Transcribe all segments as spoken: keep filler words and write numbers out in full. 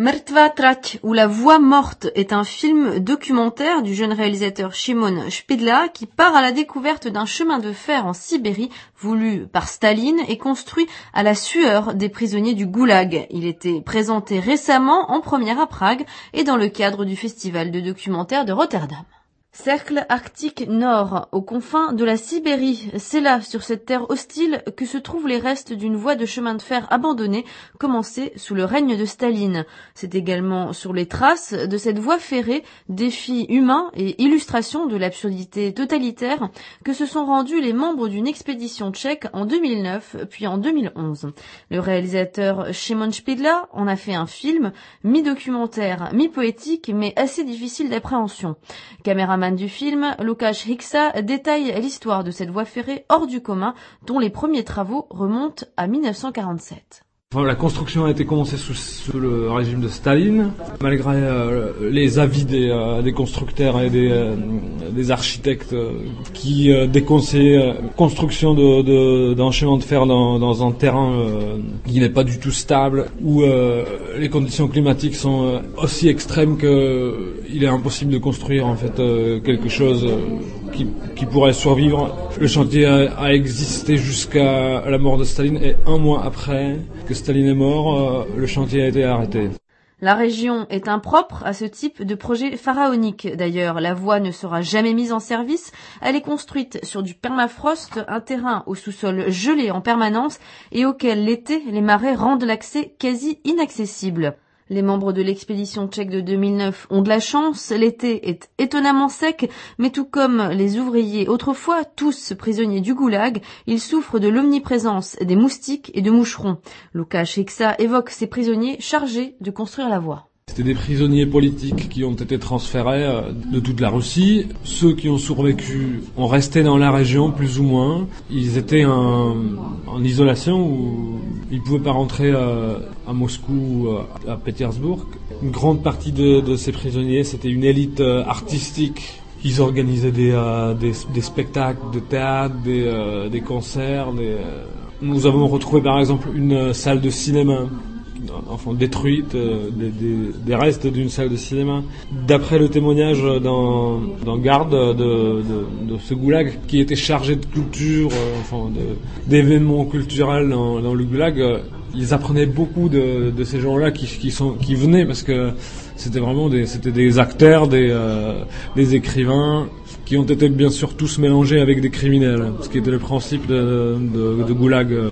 Mrtva trať ou La voix morte est un film documentaire du jeune réalisateur Šimon Špidla qui part à la découverte d'un chemin de fer en Sibérie voulu par Staline et construit à la sueur des prisonniers du Goulag. Il était présenté récemment en première à Prague et dans le cadre du festival de documentaire de Rotterdam. Cercle arctique nord, aux confins de la Sibérie. C'est là, sur cette terre hostile, que se trouvent les restes d'une voie de chemin de fer abandonnée, commencée sous le règne de Staline. C'est également sur les traces de cette voie ferrée, défi humain et illustration de l'absurdité totalitaire, que se sont rendus les membres d'une expédition tchèque en deux mille neuf, puis en deux mille onze. Le réalisateur Šimon Špidla en a fait un film, mi-documentaire, mi-poétique, mais assez difficile d'appréhension. Caméraman du film, Lukáš Hiksa détaille l'histoire de cette voie ferrée hors du commun dont les premiers travaux remontent à mille neuf cent quarante-sept. Enfin, la construction a été commencée sous, sous le régime de Staline, malgré euh, les avis des, euh, des constructeurs et des, euh, des architectes euh, qui euh, déconseillaient euh, construction de, de, d'un chemin de fer dans, dans un terrain euh, qui n'est pas du tout stable, où euh, les conditions climatiques sont euh, aussi extrêmes que euh, il est impossible de construire en fait euh, quelque chose euh, qui, qui pourrait survivre. Le chantier a, a existé jusqu'à la mort de Staline et un mois après que Staline est mort, euh, le chantier a été arrêté. La région est impropre à ce type de projet pharaonique. D'ailleurs, la voie ne sera jamais mise en service. Elle est construite sur du permafrost, un terrain au sous-sol gelé en permanence et auquel l'été, les marais rendent l'accès quasi inaccessible. Les membres de l'expédition tchèque de deux mille neuf ont de la chance, l'été est étonnamment sec, mais tout comme les ouvriers autrefois, tous prisonniers du goulag, ils souffrent de l'omniprésence des moustiques et de moucherons. Lukáš Hiksa évoque ces prisonniers chargés de construire la voie. C'était des prisonniers politiques qui ont été transférés de toute la Russie. Ceux qui ont survécu ont resté dans la région, plus ou moins. Ils étaient en, en isolation où ils ne pouvaient pas rentrer à, à Moscou ou à Pétersbourg. Une grande partie de, de ces prisonniers, c'était une élite artistique. Ils organisaient des, euh, des, des spectacles de théâtre, des, euh, des concerts. Des, euh... Nous avons retrouvé par exemple une salle de cinéma enfin détruite, euh, des, des, des restes d'une salle de cinéma. D'après le témoignage d'un, d'un garde de, de, de ce goulag qui était chargé de culture, euh, enfin de, d'événements culturels dans, dans le goulag, euh, ils apprenaient beaucoup de, de ces gens-là qui, qui, sont, qui venaient parce que c'était vraiment des, c'était des acteurs, des, euh, des écrivains qui ont été bien sûr tous mélangés avec des criminels, ce qui était le principe de, de, de goulag.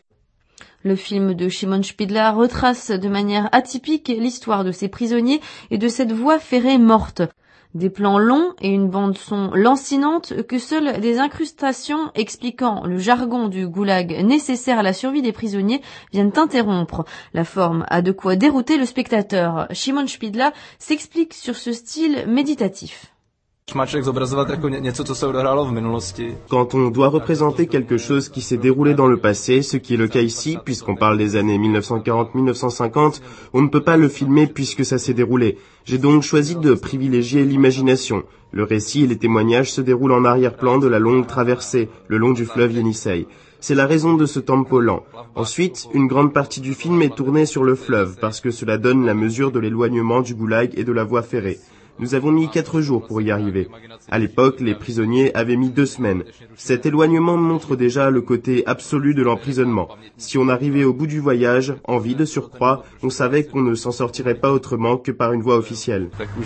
Le film de Šimon Špidla retrace de manière atypique l'histoire de ces prisonniers et de cette voie ferrée morte. Des plans longs et une bande-son lancinante que seules des incrustations expliquant le jargon du goulag nécessaire à la survie des prisonniers viennent interrompre. La forme a de quoi dérouter le spectateur. Šimon Špidla s'explique sur ce style méditatif. Quand on doit représenter quelque chose qui s'est déroulé dans le passé, ce qui est le cas ici, puisqu'on parle des années mille neuf cent quarante à mille neuf cent cinquante, on ne peut pas le filmer puisque ça s'est déroulé. J'ai donc choisi de privilégier l'imagination. Le récit et les témoignages se déroulent en arrière-plan de la longue traversée, le long du fleuve Yenisseï. C'est la raison de ce tempo lent. Ensuite, une grande partie du film est tournée sur le fleuve, parce que cela donne la mesure de l'éloignement du goulag et de la voie ferrée. Nous avons mis quatre jours pour y arriver. À l'époque, les prisonniers avaient mis deux semaines. Cet éloignement montre déjà le côté absolu de l'emprisonnement. Si on arrivait au bout du voyage, en vie de surcroît, on savait qu'on ne s'en sortirait pas autrement que par une voie officielle.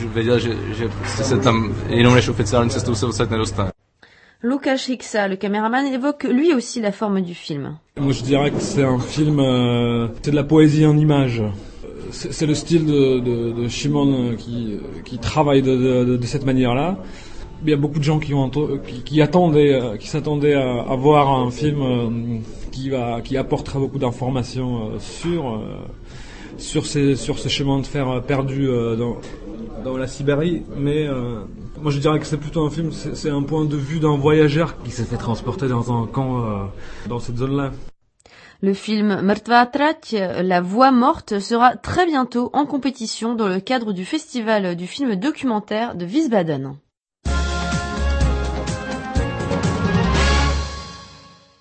Lukáš Hiksa, le caméraman, évoque lui aussi la forme du film. Moi je dirais que c'est un film, euh, c'est de la poésie en images. C'est le style de, de, de Šimon qui, qui travaille de, de, de cette manière-là. Il y a beaucoup de gens qui, ont, qui, qui attendaient, qui s'attendaient à, à voir un film qui, va, qui apportera beaucoup d'informations sur, sur, ces, sur ce chemin de fer perdu dans, dans la Sibérie. Mais euh, moi je dirais que c'est plutôt un film, c'est, c'est un point de vue d'un voyageur qui s'est fait transporter dans un camp euh, dans cette zone-là. Le film Mrtva trať, La voix morte, sera très bientôt en compétition dans le cadre du festival du film documentaire de Wiesbaden.